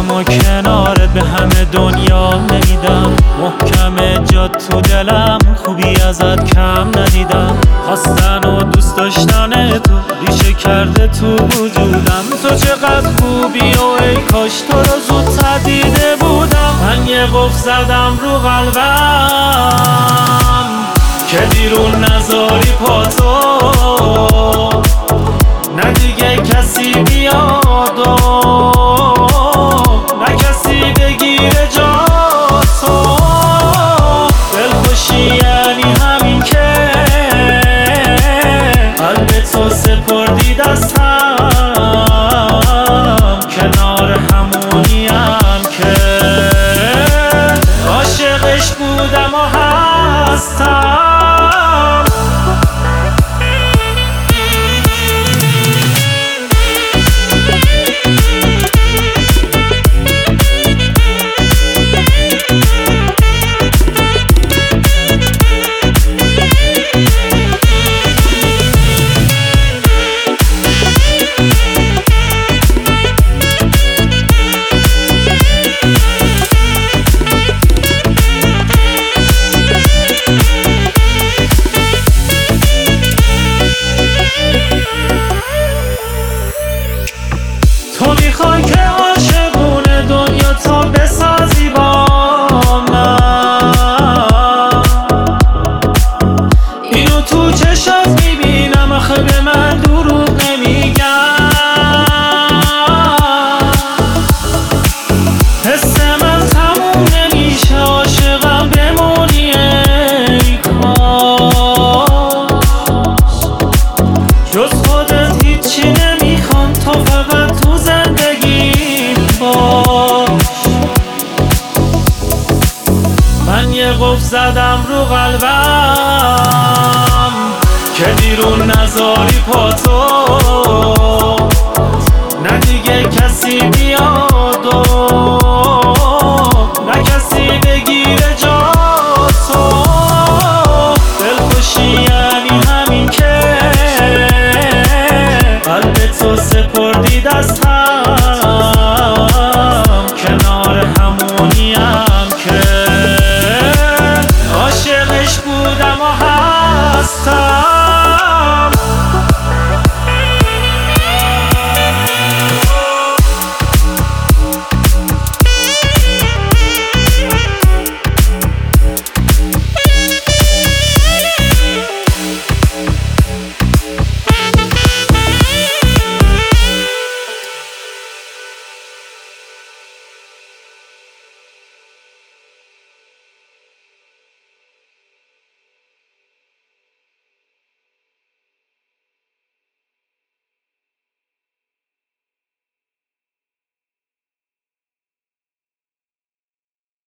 و کنارت به همه دنیا نمیدم. محکم جات تو دلم، خوبی ازت کم ندیدم. خواستن و دوست داشتن تو ریشه کرده تو وجودم. تو چقدر خوبی و ای کاش تو رو زودتر دیده بودم. من یه قفل زدم رو قلبم که بیرون نذاری پاتو، نه دیگه کسی بیاد و نه کسی بگیره جاتو. دلخوشی یعنی همین که قلب تو سپردی دستم، کنار همونیم که عاشقش بودم و هستم. تو میخوای که عاشقونه دنیا تا بسازی با من، اینو تو چشات میبینم. آخه به من دروغ نمیگم. حس من تموم نمیشه، عاشقم بمونی ای کاش. جز خودت هیچی نمیخوام، تو فقط تو زندگیم باش. من یه قفل زدم رو قلبم که بیرون نذاری پاتو، نه دیگه کسی بیاد